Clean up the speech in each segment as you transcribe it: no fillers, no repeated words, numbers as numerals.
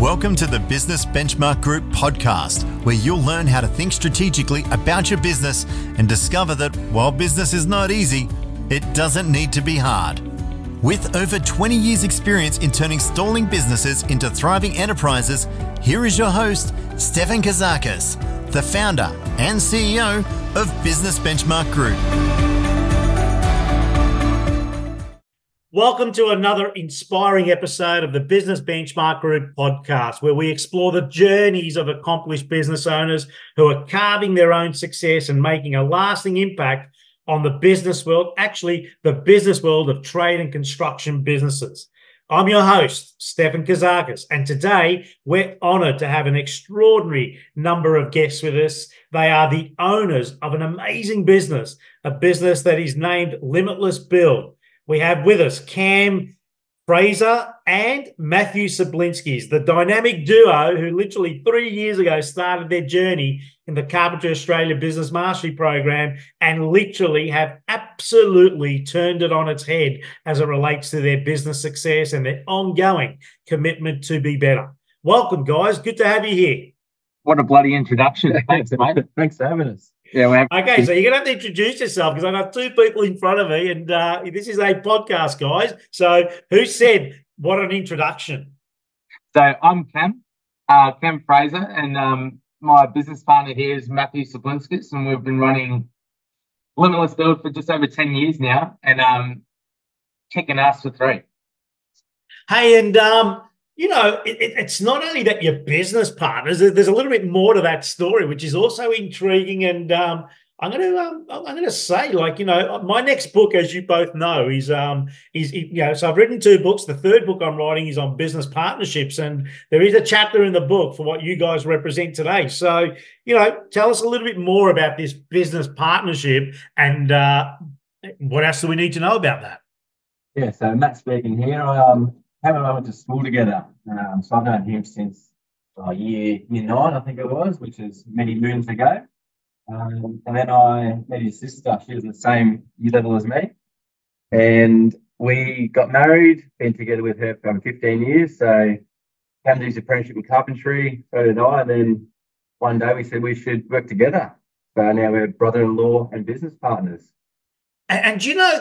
Welcome to the Business Benchmark Group podcast, where you'll learn how to think strategically about your business and discover that while business is not easy, it doesn't need to be hard. With over 20 years experience in turning stalling businesses into thriving enterprises, here is your host, Stefan Kazakis, the founder and CEO of Business Benchmark Group. Welcome to another inspiring episode of the Business Benchmark Group podcast, where we explore the journeys of accomplished business owners who are carving their own success and making a lasting impact on the business world, actually the business world of trade and construction businesses. I'm your host, Stefan Kazakis, and today we're honoured to have an extraordinary number of guests with us. They are the owners of an amazing business, a business that is named Limitless Build. We have with us Cam Fraser and Matthew Sablinskis, the dynamic duo who literally 3 years ago started their journey in the Carpentry Australia Business Mastery Program and literally have absolutely turned it on its head as it relates to their business success and their ongoing commitment to be better. Welcome, guys. Good to have you here. What a bloody introduction. Thanks, mate. Thanks for having us. Yeah. Okay, so you're going to have to introduce yourself because I've got two people in front of me and this is a podcast, guys. So who said what an introduction? So I'm Cam Fraser, and my business partner here is Matthew Sablinskis, and we've been running Limitless Build for just over 10 years now, and kicking ass for 3. Hey, and it's not only that you're business partners. There's a little bit more to that story, which is also intriguing. And I'm going to say, my next book, as you both know, is so I've written 2 books. The third book I'm writing is on business partnerships, and there is a chapter in the book for what you guys represent today. So, tell us a little bit more about this business partnership and what else do we need to know about that? Yeah, so Matt speaking here. Cam and I went to school together, so I've known him since year 9, I think it was, which is many moons ago. And then I met his sister. She was the same year level as me, and we got married. Been together with her for 15 years. So Cam did his apprenticeship in carpentry, so did I. And then one day we said we should work together. So now we're brother-in-law and business partners. And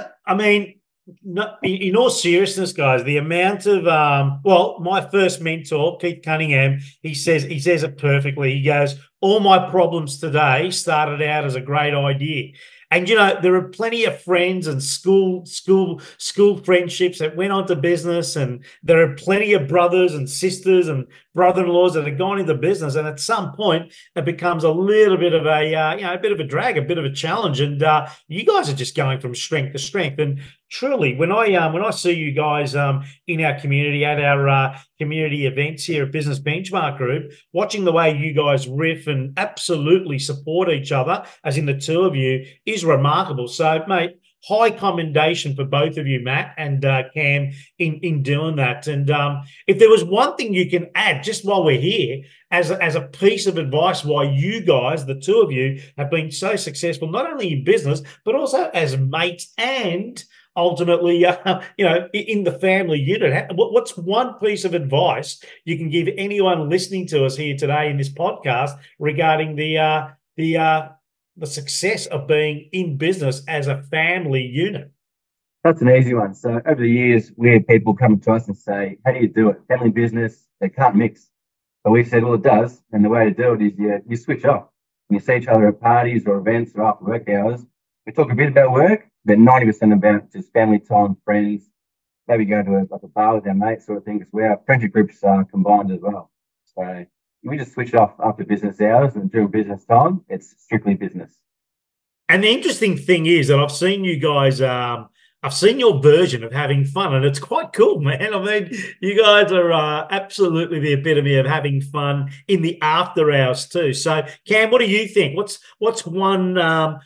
in all seriousness, guys, the amount of my first mentor, Keith Cunningham, he says it perfectly. He goes, all my problems today started out as a great idea. And there are plenty of friends and school friendships that went on to business, and there are plenty of brothers and sisters and brother-in-laws that have gone into business, and at some point it becomes a little bit of a bit of a drag, a bit of a challenge, and you guys are just going from strength to strength. And truly, when I see you guys in our community at our community events here at Business Benchmark Group, watching the way you guys riff and absolutely support each other, as in the two of you, is remarkable. So, mate, high commendation for both of you, Matt and Cam, in doing that. And if there was one thing you can add, just while we're here, as a piece of advice why you guys, the two of you, have been so successful, not only in business, but also as mates and ultimately, in the family unit. What's one piece of advice you can give anyone listening to us here today in this podcast regarding the success of being in business as a family unit? That's an easy one. So over the years, we had people come to us and say, how do you do it? Family business, they can't mix. But we said, well, it does. And the way to do it is you switch off. When you see each other at parties or events or after work hours, we talk a bit about work, but 90% about just family time, friends. Maybe go to a bar with our mates sort of thing, because our friendship groups are combined as well. So we just switch off after business hours, and during business time, it's strictly business. And the interesting thing is that I've seen you guys, I've seen your version of having fun, and it's quite cool, man. I mean, you guys are absolutely the epitome of having fun in the after hours too. So, Cam, what do you think? What's one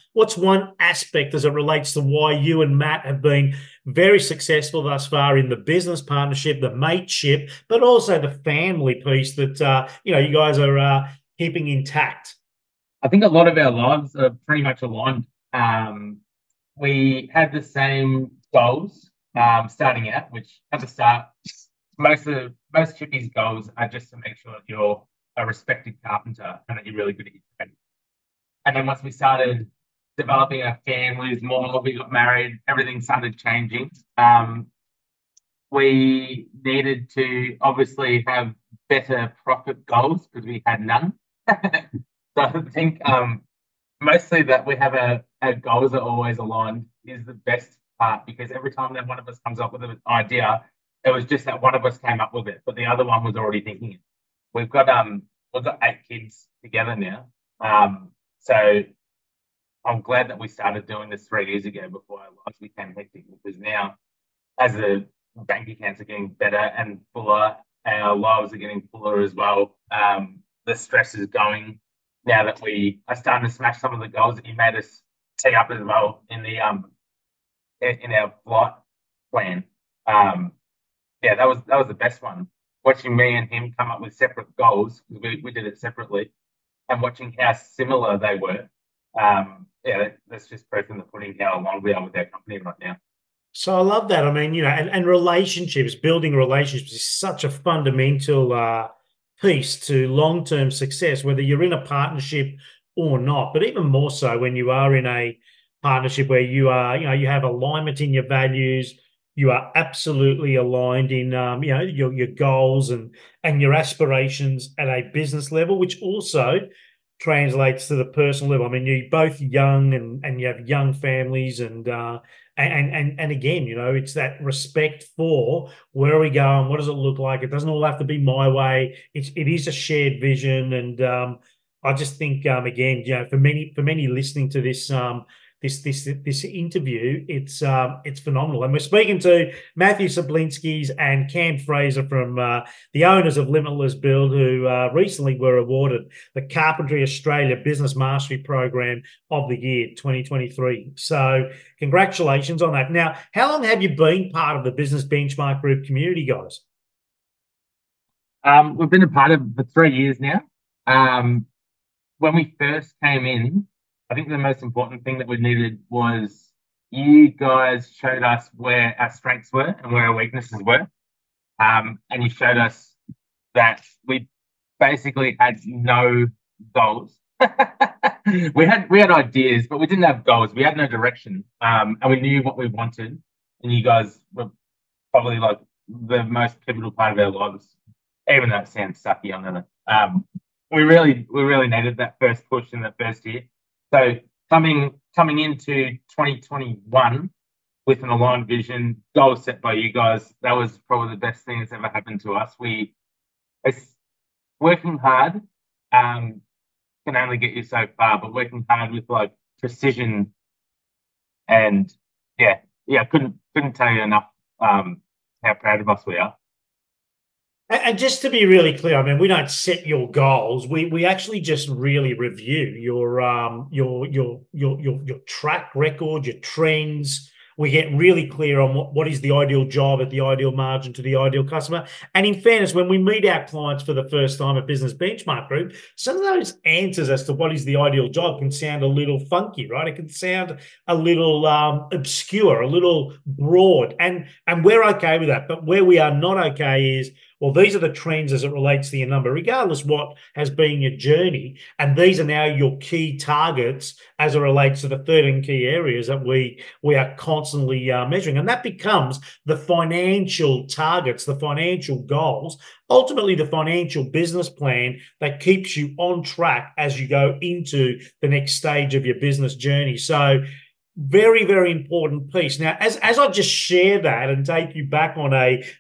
aspect as it relates to why you and Matt have been very successful thus far in the business partnership, the mateship, but also the family piece that you guys are keeping intact? I think a lot of our lives are pretty much aligned. We had the same goals starting out, which at the start most chippies goals are just to make sure that you're a respected carpenter and that you're really good at your trade. And then once we started developing our families more, we got married, everything started changing. We needed to obviously have better profit goals because we had none. So I think mostly that we have our goals are always aligned is the best part, because every time that one of us comes up with an idea, it was just that one of us came up with it, but the other one was already thinking it. We've got 8 kids together now. So I'm glad that we started doing this 3 years ago before our lives became hectic, because now as the bank accounts are getting better and fuller, our lives are getting fuller as well. The stress is going now that we are starting to smash some of the goals that you made us tee up as well in the in our flight plan. Yeah, that was the best one. Watching me and him come up with separate goals, because we did it separately, and watching how similar they were. Yeah, that's just proof in the pudding how along we are with our company right now. So I love that. I mean, and relationships, building relationships is such a fundamental piece to long-term success, whether you're in a partnership or not. But even more so when you are in a partnership where you have alignment in your values, you are absolutely aligned in your goals and your aspirations at a business level, which also translates to the personal level. I mean, you're both young and you have young families and again, it's that respect for where are we going, what does it look like? It doesn't all have to be my way. It is a shared vision, and I just think again, for many listening to this this interview, it's phenomenal. And we're speaking to Matthew Saplinskis and Cam Fraser from the owners of Limitless Build, who recently were awarded the Carpentry Australia Business Mastery Program of the Year 2023. So congratulations on that. Now, how long have you been part of the Business Benchmark Group community, guys? We've been a part of it for 3 years now. When we first came in, I think the most important thing that we needed was you guys showed us where our strengths were and where our weaknesses were. And you showed us that we basically had no goals. we had ideas, but we didn't have goals. We had no direction. And we knew what we wanted. And you guys were probably like the most pivotal part of our lives, even though it sounds sucky, I know. We really needed that first push in the first year. So coming into 2021 with an aligned vision, goals set by you guys, that was probably the best thing that's ever happened to us. It's working hard can only get you so far, but working hard with like precision and couldn't tell you enough how proud of us we are. And just to be really clear, I mean, we don't set your goals. We actually just really review your track record, your trends. We get really clear on what is the ideal job at the ideal margin to the ideal customer. And in fairness, when we meet our clients for the first time at Business Benchmark Group, some of those answers as to what is the ideal job can sound a little funky, right? It can sound a little obscure, a little broad, and we're okay with that. But where we are not okay is, well, these are the trends as it relates to your number, regardless what has been your journey. And these are now your key targets as it relates to the 13 key areas that we are constantly measuring. And that becomes the financial targets, the financial goals, ultimately the financial business plan that keeps you on track as you go into the next stage of your business journey. So very, very important piece. Now, as I just share that and take you back on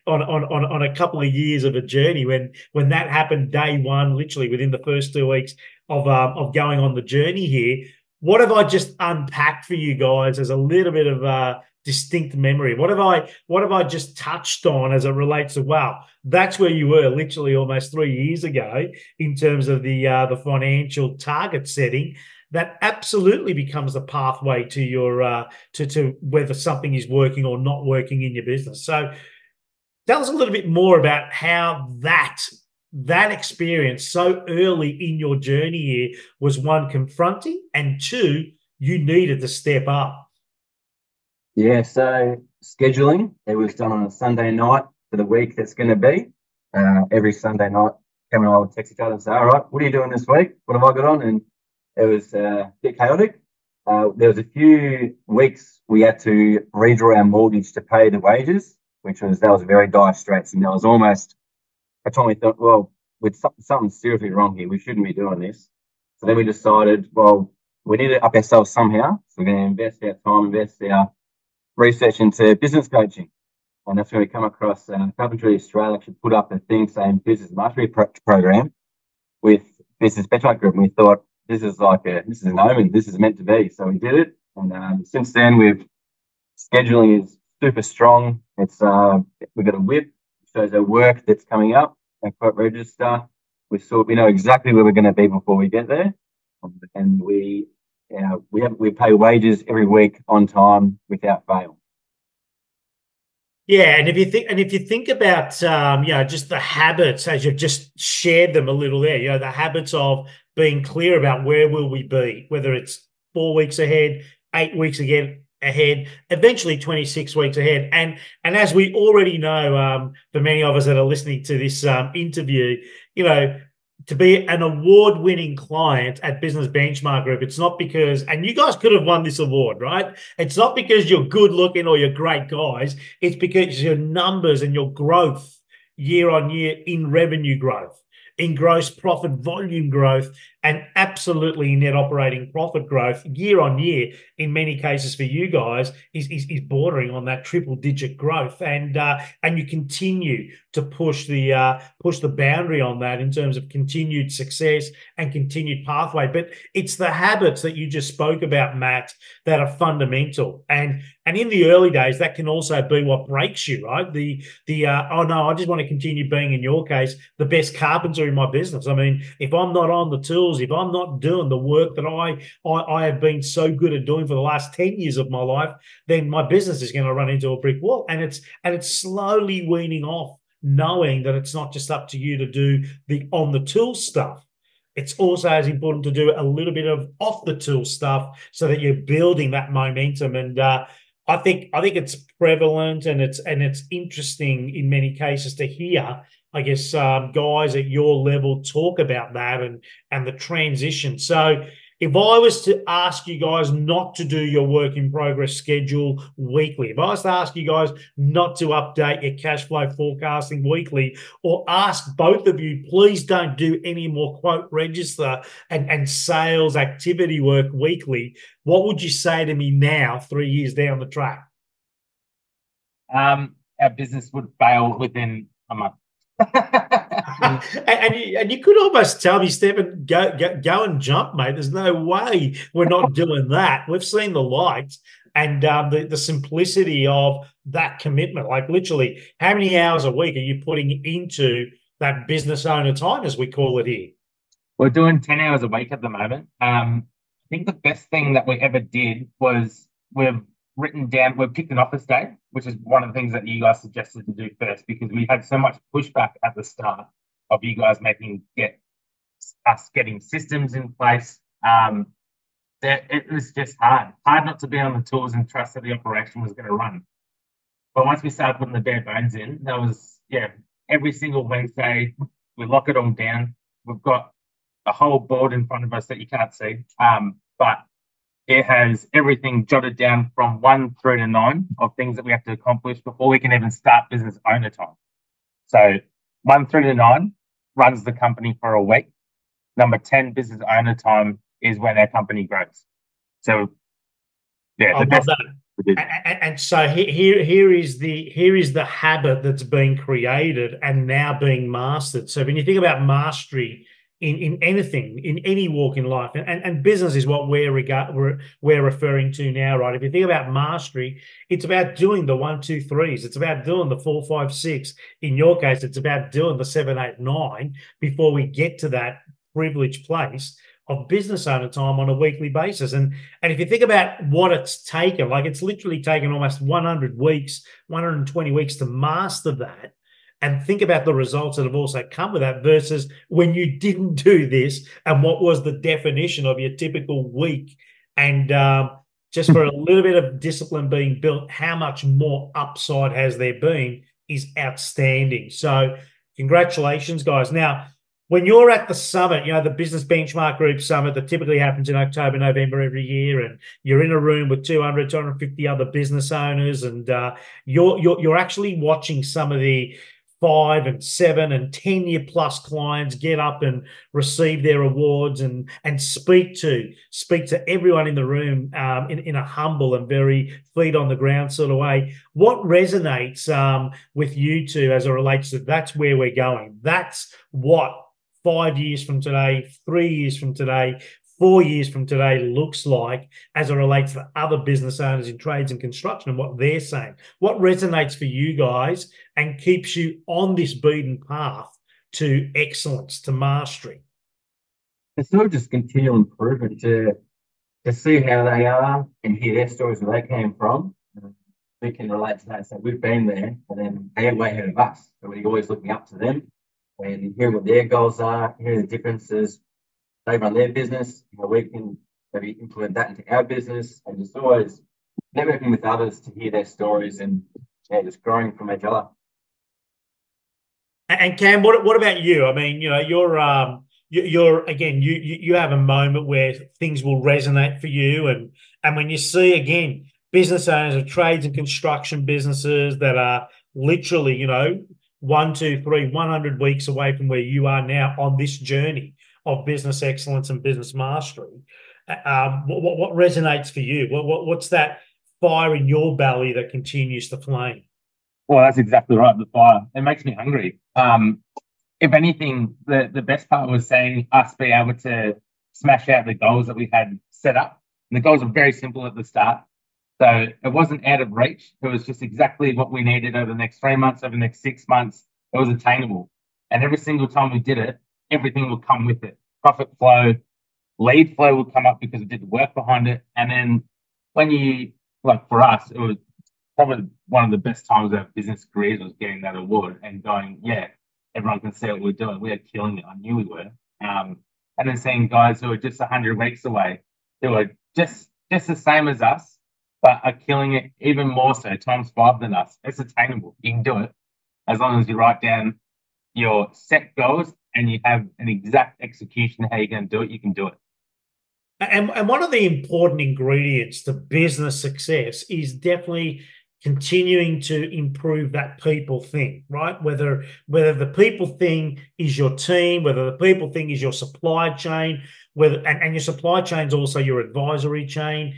a couple of years of a journey when that happened day one, literally within the first 2 weeks of going on the journey here, what have I just unpacked for you guys as a little bit of distinct memory? What have I just touched on as it relates to, wow, that's where you were literally almost 3 years ago in terms of the financial target setting? That absolutely becomes the pathway to your to whether something is working or not working in your business. So tell us a little bit more about how that experience so early in your journey here was, one, confronting, and two, you needed to step up. Yeah, so scheduling, it was done on a Sunday night for the week that's going to be. Every Sunday night, Cam and I would text each other and say, all right, what are you doing this week? What have I got on? And it was a bit chaotic. There was a few weeks we had to redraw our mortgage to pay the wages, that was very dire straits. And there was almost a time we thought, well, with something seriously wrong here, we shouldn't be doing this. So then we decided, well, we need to up ourselves somehow. So we're going to invest our time, invest our research into business coaching. And that's when we come across Carpentry Australia actually put up a thing saying business mastery program with Business Benchmark Group. And we thought, this is an omen. This is meant to be. So we did it. And since then, scheduling is super strong. We've got a whip, shows our work that's coming up, our quote register. We know exactly where we're going to be before we get there. And we pay wages every week on time without fail. Yeah, and if you think about just the habits as you've just shared them a little there, the habits of being clear about where will we be, whether it's 4 weeks ahead, 8 weeks ahead, eventually 26 weeks ahead, and as we already know, for many of us that are listening to this interview, to be an award-winning client at Business Benchmark Group, it's not because, and you guys could have won this award, right? It's not because you're good-looking or you're great guys. It's because your numbers and your growth year on year in revenue growth, in gross profit volume growth, and absolutely net operating profit growth year on year, in many cases for you guys, is bordering on that triple-digit growth, and you continue to push the boundary on that in terms of continued success and continued pathway. But it's the habits that you just spoke about, Matt, that are fundamental, and in the early days, that can also be what breaks you, right? Oh no, I just want to continue being, in your case, the best carpenter in my business. I mean, if I'm not on the tools, if I'm not doing the work that I have been so good at doing for the last 10 years of my life, then my business is going to run into a brick wall. And it's slowly weaning off, knowing that it's not just up to you to do the on the tool stuff. It's also as important to do a little bit of off the tool stuff so that you're building that momentum. And I think it's prevalent, and it's interesting in many cases to hear, I guess, guys at your level talk about that and the transition. So if I was to ask you guys not to do your work in progress schedule weekly, if I was to ask you guys not to update your cash flow forecasting weekly, or ask both of you, please don't do any more quote register and sales activity work weekly, what would you say to me now, 3 years down the track? Our business would fail within a month. and you could almost tell me, Stephen, go and jump, mate. There's no way we're not doing that. We've seen the lights and the simplicity of that commitment. Like, literally, how many hours a week are you putting into that business owner time, as we call it here? We're doing 10 hours a week at the moment. I think the best thing that we ever did was we've picked an office day, which is one of the things that you guys suggested to do first, because we had so much pushback at the start of you guys getting systems in place. That it was just hard not to be on the tools and trust that the operation was going to run. But once we started putting the bare bones in, that was, every single Wednesday, we lock it all down. We've got a whole board in front of us that you can't see, but it has everything jotted down from 1 through to 9 of things that we have to accomplish before we can even start business owner time. So 1 through to 9 runs the company for a week. Number 10, business owner time, is when our company grows. So, the best. And so here is the habit that's being created and now being mastered. So when you think about mastery in anything, in any walk in life, and business is what we're referring to now, right? If you think about mastery, it's about doing the 1, 2, 3s. It's about doing the 4, 5, 6. In your case, it's about doing the 7, 8, 9 before we get to that privileged place of business owner time on a weekly basis. And if you think about what it's taken, like, it's literally taken almost 100 weeks, 120 weeks to master that. And think about the results that have also come with that versus when you didn't do this and what was the definition of your typical week. And just for a little bit of discipline being built, how much more upside has there been is outstanding. So congratulations, guys. Now, when you're at the summit, the Business Benchmark Group Summit that typically happens in October, November every year, and you're in a room with 200, 250 other business owners, and you're actually watching some of the 5 and 7 and 10-year plus clients get up and receive their awards and speak to everyone in the room in a humble and very feet on the ground sort of way. What resonates with you two as it relates to that's where we're going? That's what 5 years from today, 3 years from today, 4 years from today looks like as it relates to other business owners in trades and construction and what they're saying. What resonates for you guys and keeps you on this beaten path to excellence, to mastery? It's sort of just continual improvement to see how they are and hear their stories where they came from. We can relate to that. So we've been there, and then they're way ahead of us. So we're always looking up to them and hear what their goals are, hear the differences. They run their business, we can maybe implement that into our business, and just always networking with others to hear their stories and just growing from each other. And Cam, what about you? I mean, you're again, you have a moment where things will resonate for you, and when you see again business owners of trades and construction businesses that are literally 1, 2, 3, 100 weeks away from where you are now on this journey of business excellence and business mastery, what resonates for you? What's that fire in your belly that continues to flame? Well, that's exactly right. The fire. It makes me hungry. If anything, the best part was seeing us be able to smash out the goals that we had set up. And the goals are very simple at the start. So it wasn't out of reach. It was just exactly what we needed over the next 3 months, over the next 6 months. It was attainable. And every single time we did it, everything will come with it. Profit flow, lead flow will come up because we did the work behind it. And then for us, it was probably one of the best times of our business careers was getting that award and going, everyone can see what we're doing. We are killing it. I knew we were. And then seeing guys who are just 100 weeks away, who are just the same as us, but are killing it even more so, times 5 than us. It's attainable. You can do it as long as you write down your set goals and you have an exact execution of how you're going to do it. You can do it. And one of the important ingredients to business success is definitely continuing to improve that people thing, right? Whether the people thing is your team, whether the people thing is your supply chain, and your supply chain is also your advisory chain,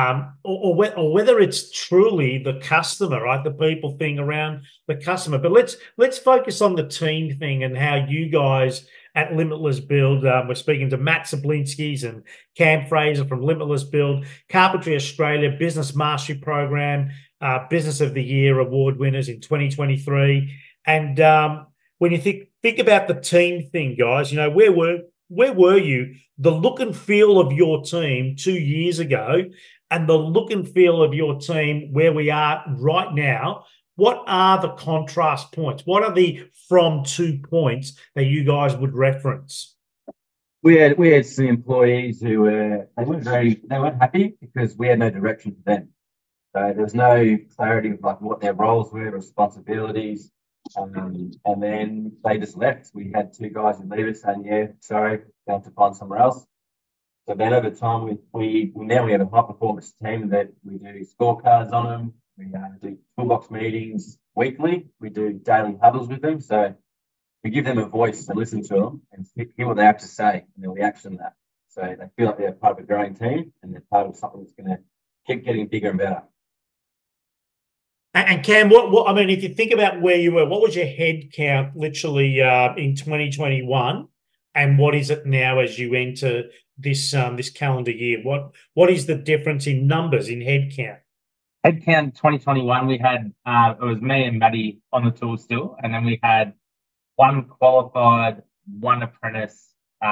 or whether it's truly the customer, right? The people thing around the customer. But let's focus on the team thing and how you guys at Limitless Build. We're speaking to Matt Sablinskis and Cam Fraser from Limitless Build, Carpentry Australia Business Mastery Program, Business of the Year award winners in 2023. And when you think about the team thing, guys, where were you? The look and feel of your team 2 years ago and the look and feel of your team where we are right now. What are the contrast points? What are the from 2 points that you guys would reference? We had some employees who weren't happy because we had no direction for them. So there was no clarity of what their roles were, responsibilities, and then they just left. We had 2 guys who leave us saying, sorry, going to find somewhere else. So then over time, we have a high performance team that we do scorecards on them. We do toolbox meetings weekly. We do daily huddles with them. So we give them a voice to listen to them and hear what they have to say, and then we action that. So they feel like they're part of a growing team and they're part of something that's going to keep getting bigger and better. And Cam, what I mean, if you think about where you were, what was your head count literally in 2021, and what is it now as you enter this calendar year? What is the difference in numbers in head count? Headcount 2021, we had it was me and Maddie on the tool still, and then we had 1 qualified, 1 apprentice,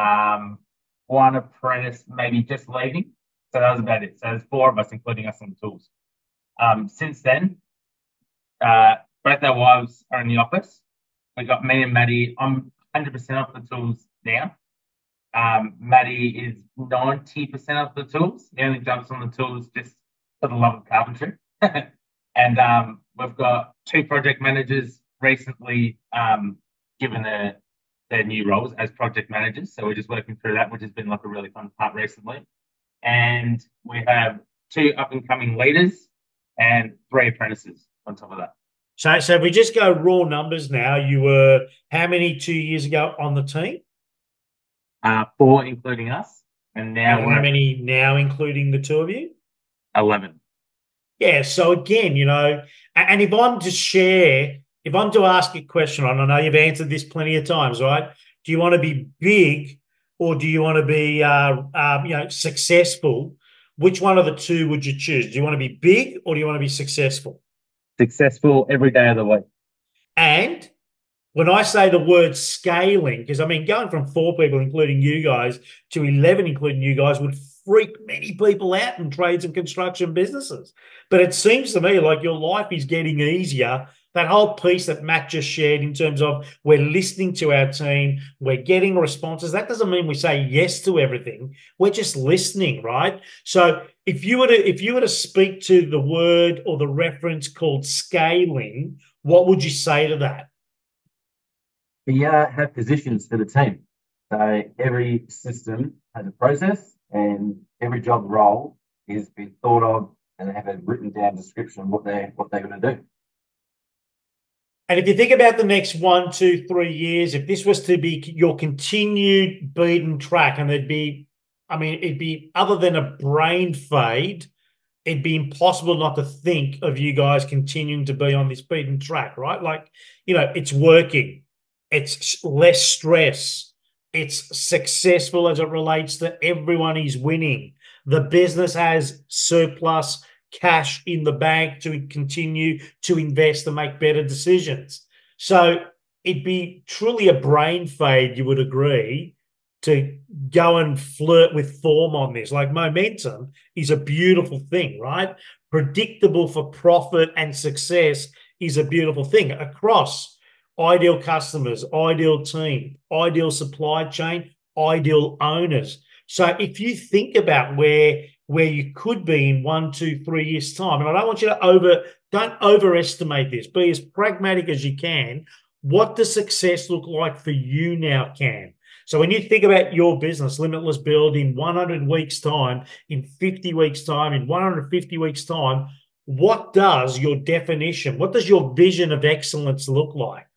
maybe just leaving. So that was about it. So there's 4 of us, including us on the tools. Since then, both our wives are in the office. We got me and Maddie. I'm 100% off the tools now. Maddie is 90% off the tools. He only jumps on the tools just for the love of carpentry. And we've got 2 project managers recently given their new roles as project managers. So we're just working through that, which has been like a really fun part recently. And we have 2 up and coming leaders and 3 apprentices on top of that. So if we just go raw numbers now, you were how many 2 years ago on the team? 4 including us. And now how many now including the 2 of you? 11. Yeah. So again, and if I'm to ask a question, and I know you've answered this plenty of times, right? Do you want to be big or do you want to be, successful? Which one of the 2 would you choose? Do you want to be big or do you want to be successful? Successful every day of the week. And when I say the word scaling, because going from 4 people, including you guys, to 11, including you guys, would freak many people out in trades and construction businesses. But it seems to me like your life is getting easier. That whole piece that Matt just shared in terms of we're listening to our team, we're getting responses. That doesn't mean we say yes to everything. We're just listening, right? So if you were to speak to the word or the reference called scaling, what would you say to that? We have positions for the team. So every system has a process and every job role is been thought of and they have a written down description of what they're going to do. And if you think about the next 1, 2, 3 years, if this was to be your continued beaten track, and it'd be other than a brain fade, it'd be impossible not to think of you guys continuing to be on this beaten track, right? Like, it's working. It's less stress. It's successful as it relates to everyone is winning. The business has surplus cash in the bank to continue to invest and make better decisions. So it'd be truly a brain fade, you would agree, to go and flirt with form on this. Like, momentum is a beautiful thing, right? Predictable for profit and success is a beautiful thing across ideal customers, ideal team, ideal supply chain, ideal owners. So if you think about where you could be in 1, 2, 3 years' time, and I don't want you to don't overestimate this, be as pragmatic as you can. What does success look like for you now, Cam? So when you think about your business, Limitless Build, in 100 weeks' time, in 50 weeks' time, in 150 weeks' time, what does your definition, what does your vision of excellence look like?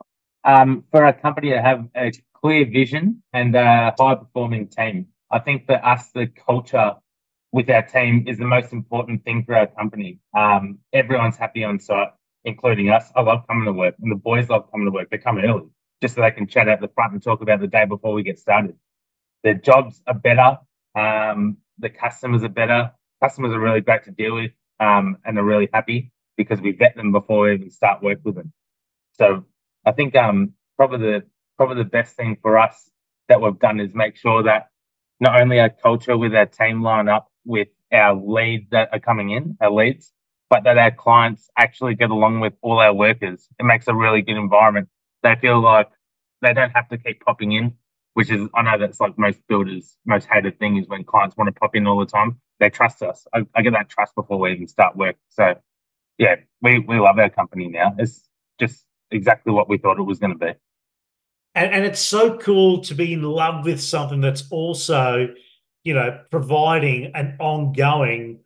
For a company to have a clear vision and a high-performing team, I think for us, the culture with our team is the most important thing for our company. Everyone's happy on site, including us. I love coming to work, and the boys love coming to work. They come early just so they can chat out the front and talk about the day before we get started. Their jobs are better. The customers are better. Customers are really great to deal with, and are really happy because we vet them before we even start work with them. So I think probably the best thing for us that we've done is make sure that not only our culture with our team line up with our leads that are coming in, our leads, but that our clients actually get along with all our workers. It makes a really good environment. They feel like they don't have to keep popping in, which is, I know that's like most builders' most hated thing is when clients want to pop in all the time. They trust us. I get that trust before we even start work. So yeah, we love our company now. It's just exactly what we thought it was going to be. And it's so cool to be in love with something that's also, providing an ongoing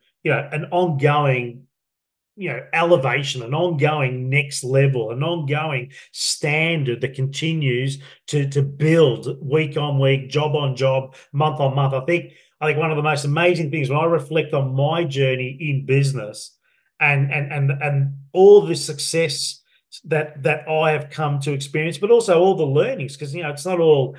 elevation, an ongoing next level, an ongoing standard that continues to build week on week, job on job, month on month. I think one of the most amazing things when I reflect on my journey in business and all the success that I have come to experience, but also all the learnings, because it's not all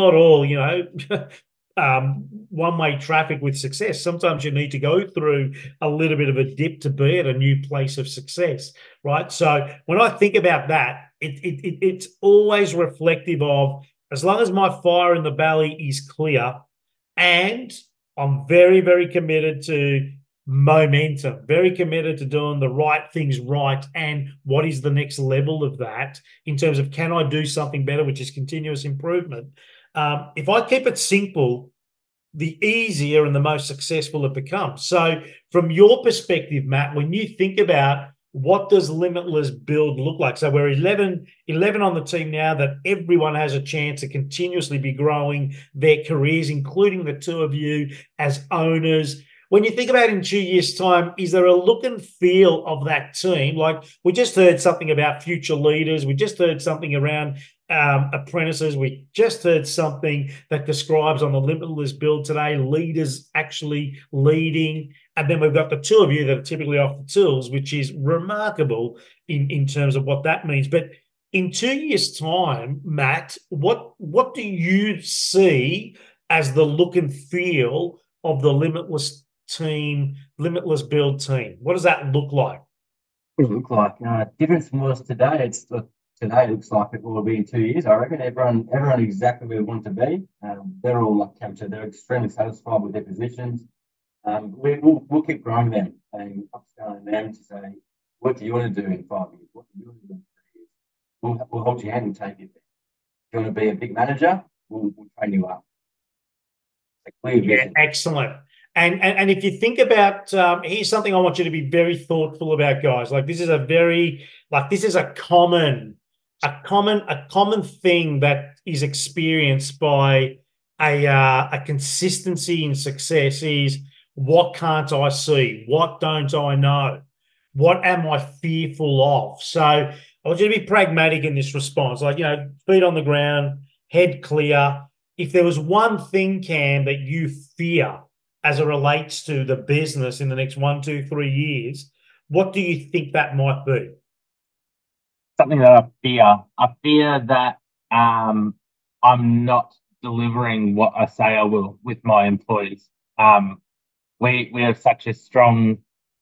one-way traffic with success. Sometimes you need to go through a little bit of a dip to be at a new place of success, right? So when I think about that, it's always reflective of, as long as my fire in the belly is clear, and I'm very, very committed to momentum, very committed to doing the right things right, and what is the next level of that in terms of, can I do something better, which is continuous improvement. If I keep it simple, the easier and the most successful it becomes. So from your perspective, Matt, when you think about what does limitless build look like? So we're 11 on the team now, that everyone has a chance to continuously be growing their careers, including the two of you as owners. When you think about in 2 years' time, is there a look and feel of that team? Like, we just heard something about future leaders. We just heard something around apprentices. We just heard something that describes on the limitless build today, leaders actually leading. And then we've got the two of you that are typically off the tools, which is remarkable in terms of what that means. But in 2 years' time, Matt, what do you see as the look and feel of the limitless team, limitless build team? What does that look like? What does it look like? Difference from was today. Today looks like it will be in 2 years. I reckon everyone exactly where we want to be. They're all, like Cam said, they're extremely satisfied with their positions. We'll keep growing them and upscaling them to say, what do you want to do in 5 years? What do you want to do in 3 years? We'll hold your hand and take it there. If you want to be a big manager, we'll train you up. It's a clear vision. Yeah, excellent. And if you think about, here's something I want you to be very thoughtful about, guys. Like, this is a common thing that is experienced by a consistency in success is, what can't I see? What don't I know? What am I fearful of? So I want you to be pragmatic in this response. Like, feet on the ground, head clear. If there was one thing, Cam, that you fear as it relates to the business in the next 1, 2, 3 years, what do you think that might be? Something that I fear. I fear that I'm not delivering what I say I will with my employees. We have such a strong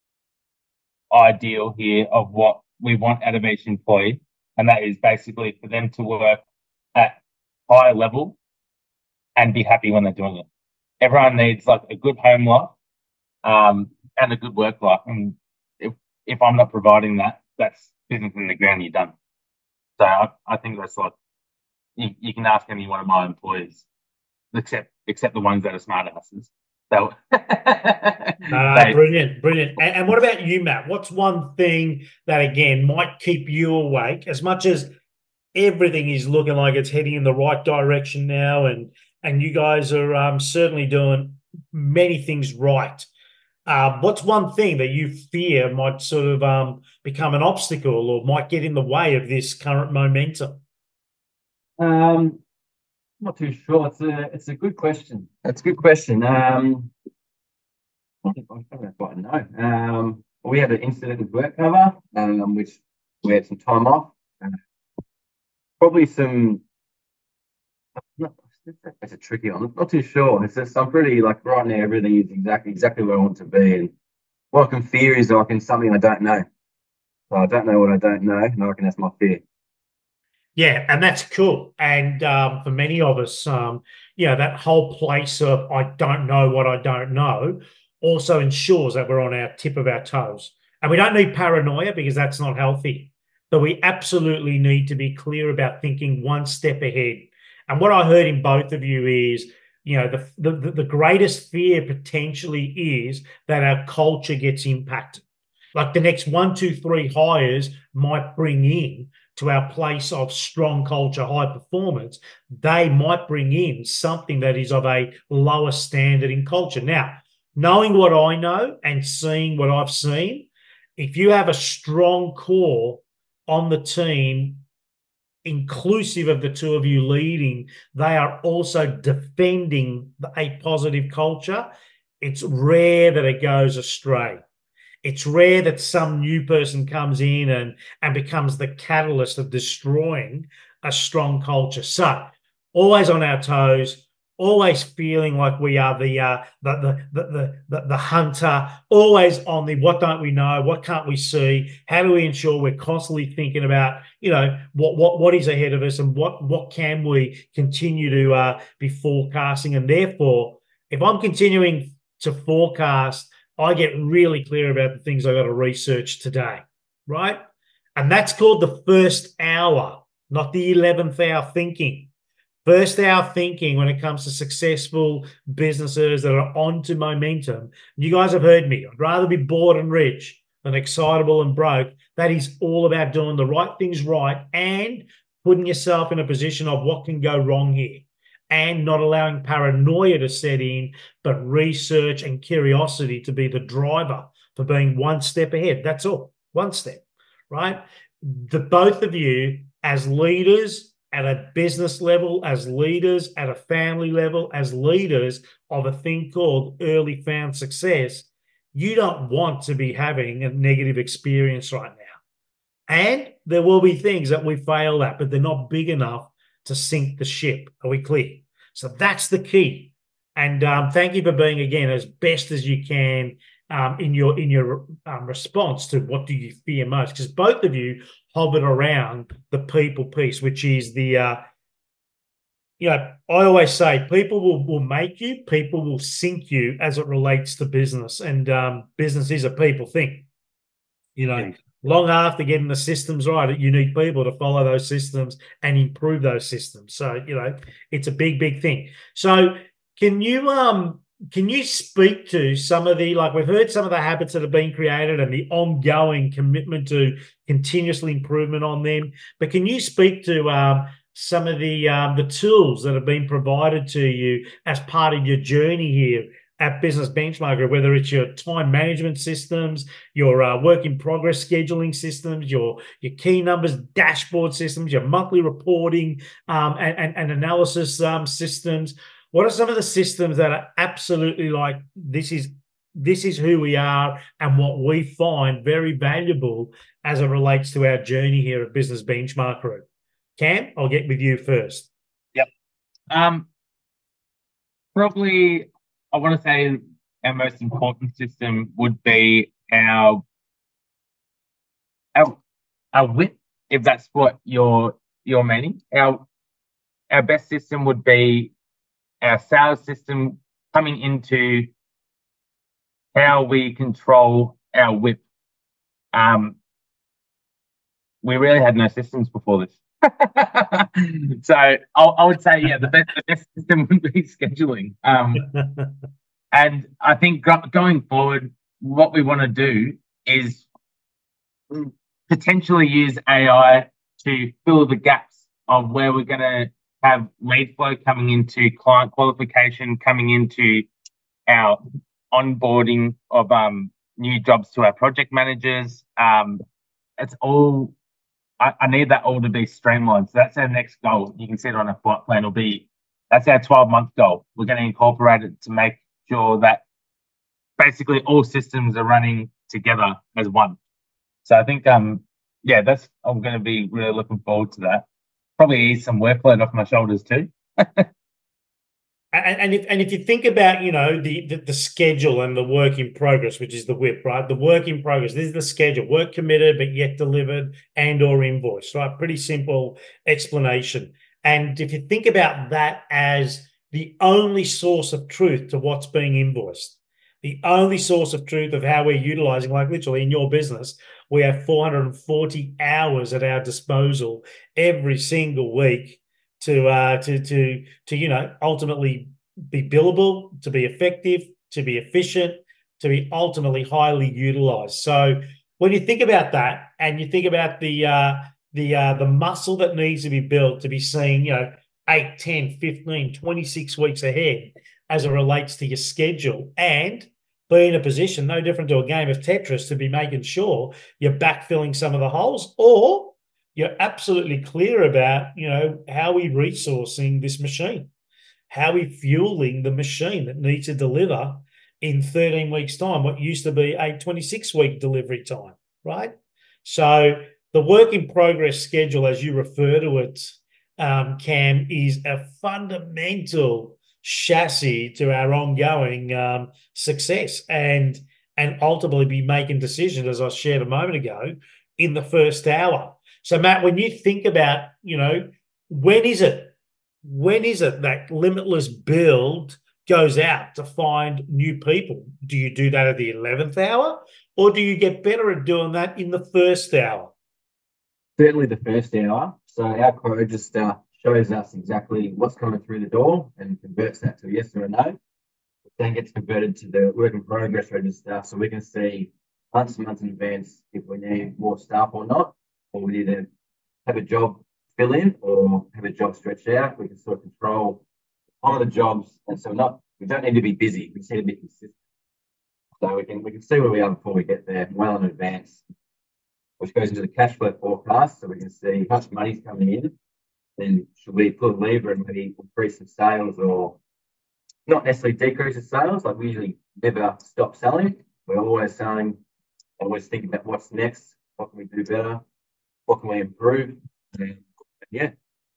ideal here of what we want out of each employee, and that is basically for them to work at high level and be happy when they're doing it. Everyone needs like a good home life and a good work life, and if I'm not providing that, that's business in the ground. You're done. So I think that's like, you can ask any one of my employees, except the ones that are smart asses. So Brilliant. And what about you, Matt? What's one thing that, again, might keep you awake, as much as everything is looking like it's heading in the right direction now, and you guys are certainly doing many things right? What's one thing that you fear might sort of become an obstacle or might get in the way of this current momentum? Not too sure. It's a good question. It's a good question. I don't quite know. We had an incident with work cover, which we had some time off. Probably some. It's a tricky one. I'm not too sure. It's just, I'm pretty, like, right now everything is exactly where I want to be, and what I can fear is something I don't know. So I don't know what I don't know, and I reckon that's my fear. Yeah, and that's cool. And for many of us, that whole place of I don't know what I don't know also ensures that we're on our tip of our toes. And we don't need paranoia, because that's not healthy. But we absolutely need to be clear about thinking one step ahead. And what I heard in both of you is, the greatest fear potentially is that our culture gets impacted. Like, the next 1, 2, 3 hires might bring in to our place of strong culture, high performance, they might bring in something that is of a lower standard in culture. Now, knowing what I know and seeing what I've seen, if you have a strong core on the team, inclusive of the two of you leading, they are also defending a positive culture, it's rare that it goes astray. It's rare that some new person comes in and becomes the catalyst of destroying a strong culture. So, always on our toes, always feeling like we are the hunter, always on the what don't we know, what can't we see, how do we ensure we're constantly thinking about, what is ahead of us, and what can we continue to be forecasting. And therefore, if I'm continuing to forecast, I get really clear about the things I got to research today, right? And that's called the first hour, not the 11th hour thinking. First hour thinking when it comes to successful businesses that are onto momentum. You guys have heard me. I'd rather be bored and rich than excitable and broke. That is all about doing the right things right and putting yourself in a position of what can go wrong here, and not allowing paranoia to set in, but research and curiosity to be the driver for being one step ahead. That's all, one step, right? The both of you as leaders at a business level, as leaders at a family level, as leaders of a thing called early found success, you don't want to be having a negative experience right now. And there will be things that we fail at, but they're not big enough to sink the ship. Are we clear? So that's the key. And thank you for being, again, as best as you can in your response to what do you fear most, because both of you hovered around the people piece, which is the I always say people will make you, people will sink you as it relates to business, and business is a people thing. Long after getting the systems right, you need people to follow those systems and improve those systems. So it's a big, big thing. So can you speak to some of the, like, we've heard some of the habits that have been created and the ongoing commitment to continuously improvement on them, but can you speak to some of the tools that have been provided to you as part of your journey here at Business Benchmark, whether it's your time management systems, your work in progress scheduling systems, your key numbers dashboard systems, your monthly reporting and analysis systems? What are some of the systems that are absolutely like, this is who we are and what we find very valuable as it relates to our journey here at Business Benchmark Group? Cam, I'll get with you first. Yep. Probably, I want to say our most important system would be our WIP, if that's what you're meaning. Our best system would be our sales system, coming into how we control our WIP. We really had no systems before this. So I would say, the best system would be scheduling. And I think going forward, what we want to do is potentially use AI to fill the gaps of where we're going to have lead flow coming into client qualification, coming into our onboarding of new jobs to our project managers. It's all, I need that all to be streamlined. So that's our next goal. You can see it on a flight plan. That's our 12-month goal. We're going to incorporate it to make sure that basically all systems are running together as one. So I think, I'm going to be really looking forward to that. Probably ease some workload off my shoulders too. And if you think about, the schedule and the work in progress, which is the WIP, right? The work in progress, this is the schedule, work committed but yet delivered and or invoiced, right? Pretty simple explanation. And if you think about that as the only source of truth to what's being invoiced, the only source of truth of how we're utilizing, like literally in your business, we have 440 hours at our disposal every single week to ultimately be billable, to be effective, to be efficient, to be ultimately highly utilized. So when you think about that, and you think about the muscle that needs to be built to be seeing 8, 10, 15, 26 weeks ahead as it relates to your schedule, and be in a position no different to a game of Tetris to be making sure you're backfilling some of the holes, or you're absolutely clear about, how we resourcing this machine, how we fueling the machine that needs to deliver in 13 weeks' time, what used to be a 26-week delivery time, right? So the work in progress schedule, as you refer to it, Cam, is a fundamental chassis to our ongoing success and ultimately be making decisions, as I shared a moment ago, in the first hour. So, Matt, when you think about, when is it that Limitless Build goes out to find new people? Do you do that at the 11th hour, or do you get better at doing that in the first hour? Certainly the first hour. So our quote register shows us exactly what's coming through the door and converts that to a yes or a no. It then gets converted to the work in progress register, so we can see months and months in advance if we need more staff or not, or we need to have a job fill in or have a job stretched out. We can sort of control on the jobs, and so we don't need to be busy. We just need to be consistent. So we can see where we are before we get there, well in advance, which goes into the cash flow forecast, so we can see how much money's coming in. Then should we pull a lever and maybe increase some sales, or not necessarily decrease the sales? Like we usually never stop selling. We're always selling, always thinking about what's next, what can we do better, what can we improve, and yeah.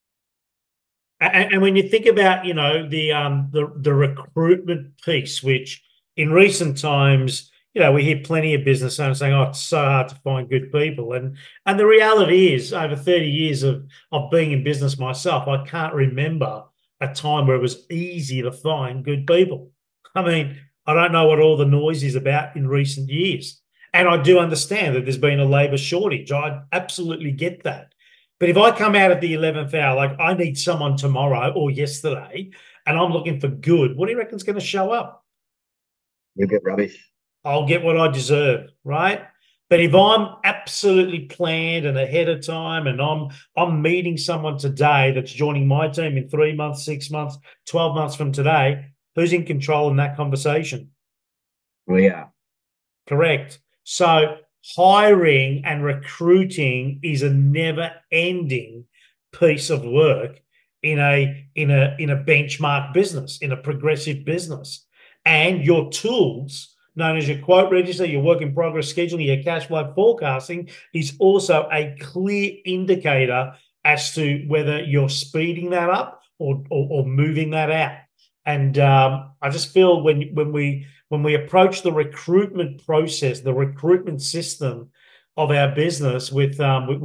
And when you think about, the recruitment piece, which in recent times, we hear plenty of business owners saying, "Oh, it's so hard to find good people," and the reality is, over 30 years of being in business myself, I can't remember a time where it was easy to find good people. I mean, I don't know what all the noise is about in recent years, and I do understand that there's been a labour shortage. I absolutely get that. But if I come out at the 11th hour, like I need someone tomorrow or yesterday, and I'm looking for good, what do you reckon's going to show up? You'll get rubbish. I'll get what I deserve, right? But if I'm absolutely planned and ahead of time, and I'm meeting someone today that's joining my team in 3 months, 6 months, 12 months from today, who's in control in that conversation? We are. Correct. So hiring and recruiting is a never-ending piece of work in a benchmark business, in a progressive business. And your tools, known as your quote register, your work in progress scheduling, your cash flow forecasting, is also a clear indicator as to whether you're speeding that up or moving that out. And I just feel when we approach the recruitment process, the recruitment system of our business with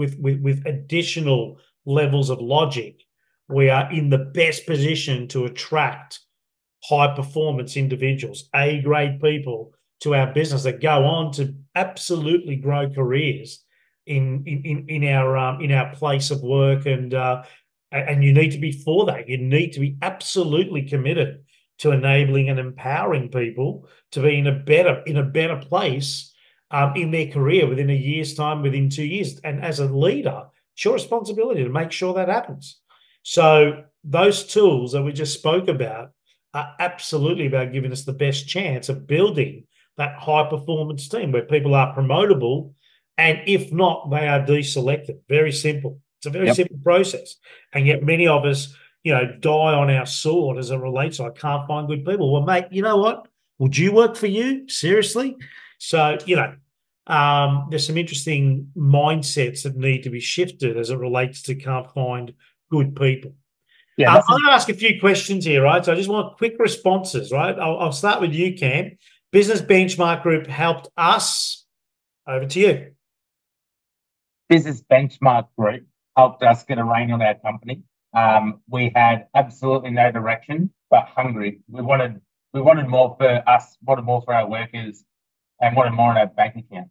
additional levels of logic, we are in the best position to attract high performance individuals, A-grade people to our business that go on to absolutely grow careers in our place of work. And you need to be for that. You need to be absolutely committed to enabling and empowering people to be in a better place in their career within a year's time, within 2 years. And as a leader, it's your responsibility to make sure that happens. So those tools that we just spoke about are absolutely about giving us the best chance of building that high performance team where people are promotable, and if not, they are deselected. Very simple. It's a very simple process. And yet many of us, die on our sword as it relates to, I can't find good people. Well, mate, you know what? Would you work for you? Seriously? So, there's some interesting mindsets that need to be shifted as it relates to can't find good people. Yeah, I'm going to ask a few questions here, right? So I just want quick responses, right? I'll start with you, Cam. Business Benchmark Group helped us. Over to you. Business Benchmark Group helped us get a rein on our company. We had absolutely no direction, but hungry. We wanted more for us, wanted more for our workers, and wanted more in our bank account.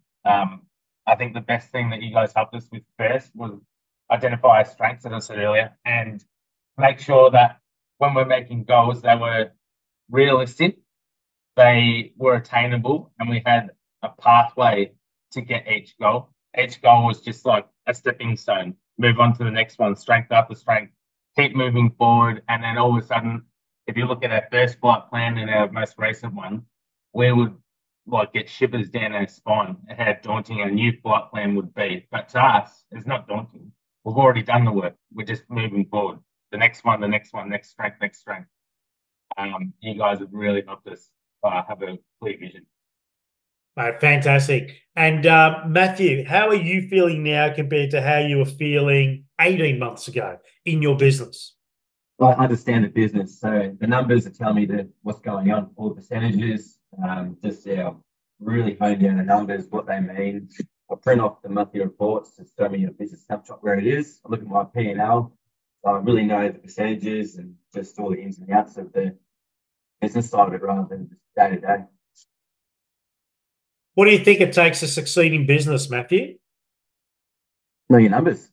I think the best thing that you guys helped us with first was identify our strengths, as I said earlier, and make sure that when we're making goals, they were realistic, they were attainable, and we had a pathway to get each goal. Each goal was just like a stepping stone. Move on to the next one, strength after strength, keep moving forward. And then all of a sudden, if you look at our first flight plan and our most recent one, we would get shivers down our spine at how daunting our new flight plan would be. But to us, it's not daunting. We've already done the work. We're just moving forward. The next one, next strength, next strength. You guys have really helped us have a clear vision. Right, fantastic. And Matthew, how are you feeling now compared to how you were feeling 18 months ago in your business? Well, I understand the business, so the numbers are telling me what's going on, all the percentages, really hone down the numbers, what they mean. I print off the monthly reports to show me a business snapshot where it is. I look at my P&L, so I really know the percentages and just all the ins and outs of the business side of it rather than just day to day. What do you think it takes to succeed in business, Matthew? Know your numbers.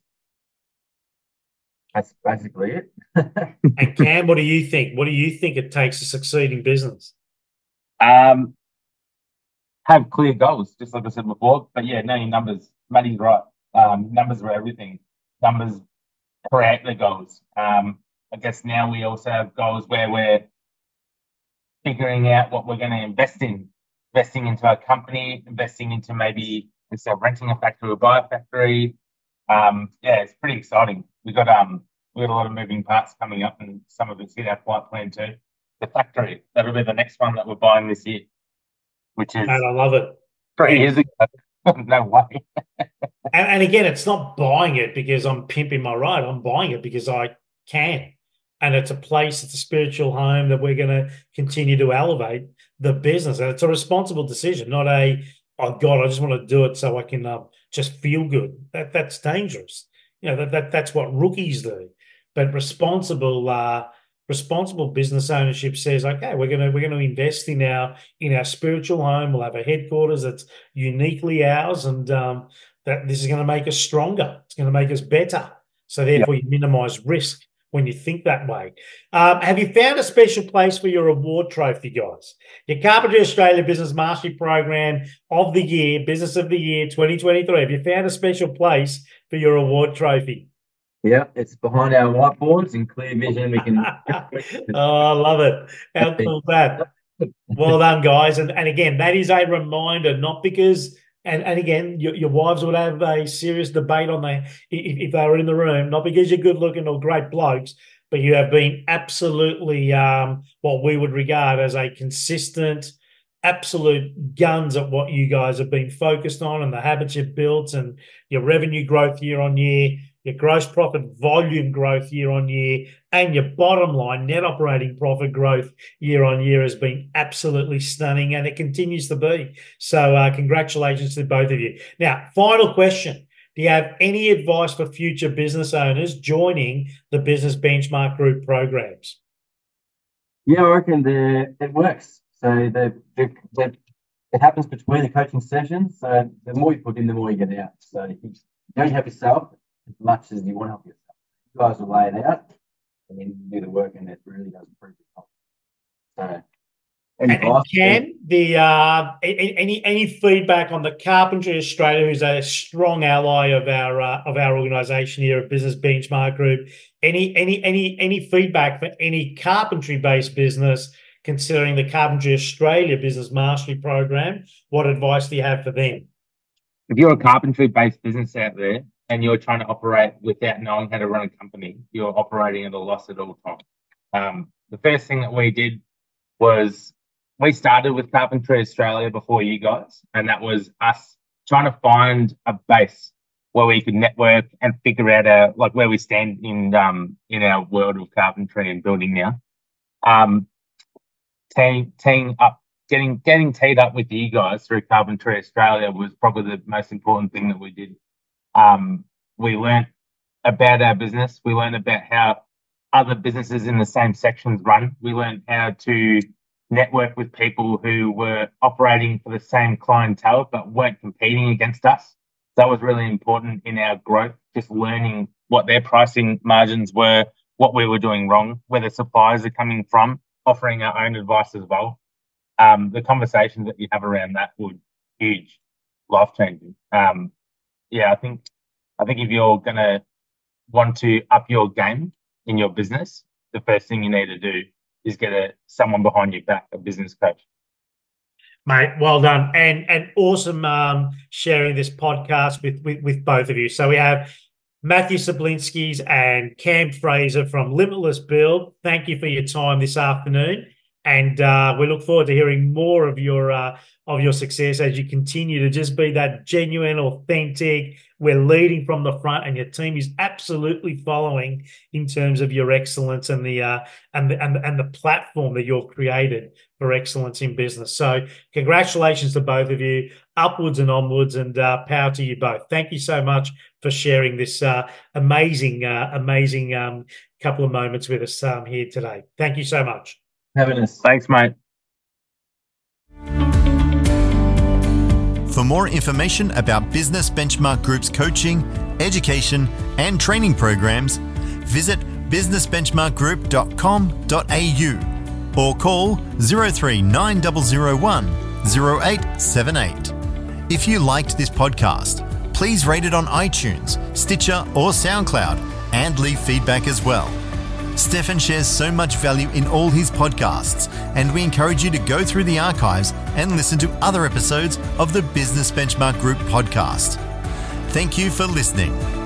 That's basically it. And Cam, what do you think? What do you think it takes to succeed in business? have clear goals, just like I said before. But yeah, know your numbers. Matty's right. Numbers are everything. Numbers create the goals. I guess now we also have goals where we're figuring out what we're going to invest in, investing into our company, investing into maybe instead of renting a factory or buy a factory. Yeah, it's pretty exciting. We got a lot of moving parts coming up, and some of it's hit our flight plan too. The factory, that'll be the next one that we're buying this year, which is, And I love it. 3 years ago. No way. And again, it's not buying it because I'm pimping my ride. I'm buying it because I can. And it's a place, it's a spiritual home that we're going to continue to elevate the business. And it's a responsible decision, not a, oh God, I just want to do it so I can just feel good. That's dangerous. That's what rookies do. But responsible business ownership says, okay, we're gonna invest in our spiritual home. We'll have a headquarters that's uniquely ours, and that this is going to make us stronger. It's going to make us better. So therefore, you minimise risk when you think that way. Have you found a special place for your award trophy, guys? Your Carpentry Australia Business Mastery Program of the Year, Business of the Year 2023. Have you found a special place for your award trophy? Yeah, it's behind our whiteboards in clear vision. We can. Oh, I love it. How cool is that? Well done, guys. And again, that is a reminder, not because, and again, your wives would have a serious debate on that if they were in the room, not because you're good looking or great blokes, but you have been absolutely what we would regard as a consistent, absolute guns at what you guys have been focused on and the habits you've built and your revenue growth year on year, your gross profit volume growth year on year, and your bottom line net operating profit growth year on year has been absolutely stunning, and it continues to be. So congratulations to both of you. Now, final question. Do you have any advice for future business owners joining the Business Benchmark Group programs? Yeah, I reckon it works. So it happens between the coaching sessions. So the more you put in, the more you get out. So you don't help yourself as much as you want to help yourself. You guys will lay it out and then you do the work, and it really does improve the health. So, any feedback on the Carpentry Australia, who's a strong ally of our organisation here at Business Benchmark Group? Any feedback for any carpentry-based business considering the Carpentry Australia Business Mastery Program? What advice do you have for them? If you're a carpentry-based business out there and you're trying to operate without knowing how to run a company, you're operating at a loss at all times. The first thing that we did was we started with Carpentry Australia before you guys, and that was us trying to find a base where we could network and figure out where we stand in our world of carpentry and building now. Teeing up, getting teed up with you guys through Carpentry Australia was probably the most important thing that we did. We learned about our business. We learned about how other businesses in the same sections run. We learned how to network with people who were operating for the same clientele but weren't competing against us. That was really important in our growth, just learning what their pricing margins were, what we were doing wrong, where the suppliers are coming from, offering our own advice as well. The conversations that you have around that were huge, life-changing. I think if you're going to want to up your game in your business, the first thing you need to do is get someone behind your back, a business coach. Mate, well done. And awesome sharing this podcast with both of you. So we have Matthew Sablinskis and Cam Fraser from Limitless Build. Thank you for your time this afternoon. And we look forward to hearing more of your success as you continue to just be that genuine, authentic. We're leading from the front, and your team is absolutely following in terms of your excellence and the platform that you've created for excellence in business. So, congratulations to both of you. Upwards and onwards, and power to you both. Thank you so much for sharing this amazing couple of moments with us here today. Thank you so much. Having us. Thanks, mate. For more information about Business Benchmark Group's coaching, education, and training programs, visit businessbenchmarkgroup.com.au or call 039001 0878. If you liked this podcast, please rate it on iTunes, Stitcher or SoundCloud and leave feedback as well. Stefan shares so much value in all his podcasts, and we encourage you to go through the archives and listen to other episodes of the Business Benchmark Group podcast. Thank you for listening.